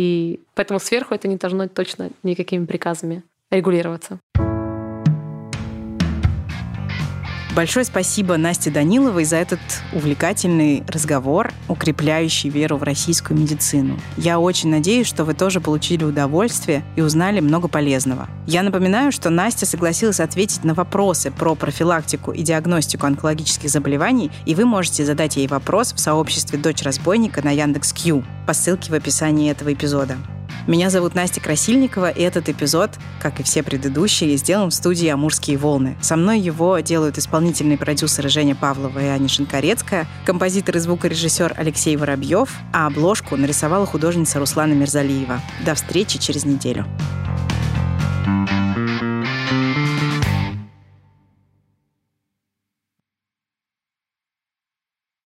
и поэтому сверху это не должно точно никакими приказами регулироваться. Большое спасибо Насте Даниловой за этот увлекательный разговор, укрепляющий веру в российскую медицину. Я очень надеюсь, что вы тоже получили удовольствие и узнали много полезного. Я напоминаю, что Настя согласилась ответить на вопросы про профилактику и диагностику онкологических заболеваний, и вы можете задать ей вопрос в сообществе «Дочь разбойника» на Яндекс.Кью по ссылке в описании этого эпизода. Меня зовут Настя Красильникова, и этот эпизод, как и все предыдущие, сделан в студии «Амурские волны». Со мной его делают исполнительные продюсеры Женя Павлова и Аня Шинкарецкая, композитор и звукорежиссер Алексей Воробьев, а обложку нарисовала художница Руслана Мирзалиева. До встречи через неделю. Thank you.